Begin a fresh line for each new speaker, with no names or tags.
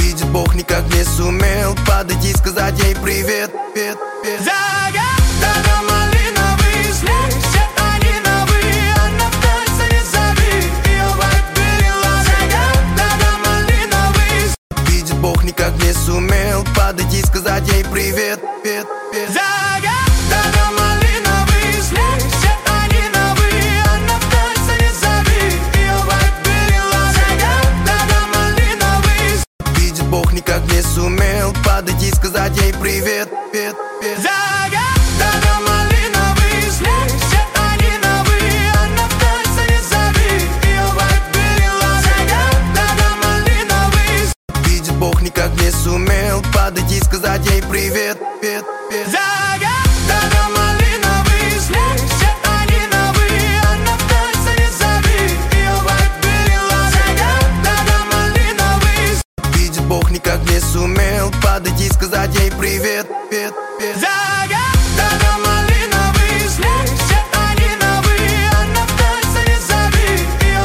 Видит Бог, никак не сумел подойти, сказать ей привет.
Загадала малиновый след, все они новые, она в танце не зови, ее выберила. Загадала малиновый след.
Видит Бог, никак не сумел подойти, сказать ей привет.
Загадала малиновый след, все они новые, она в танце не зови, ее выберила. Загадала малиновый след.
Видит Бог, никак не сумел подойти, сказать ей привет.
Загадала малиновый след, все они новые, она в танце не зови, ее выберила. Загадала малиновый след.
Видит Бог, никак не сумел подойти, сказать ей привет.
Загадала малиновый след, все они новые, она в танце не зови, ее выберила. Загадала малиновый след.
Видит Бог, никак не сумел подойти, сказать ей привет.
Загадала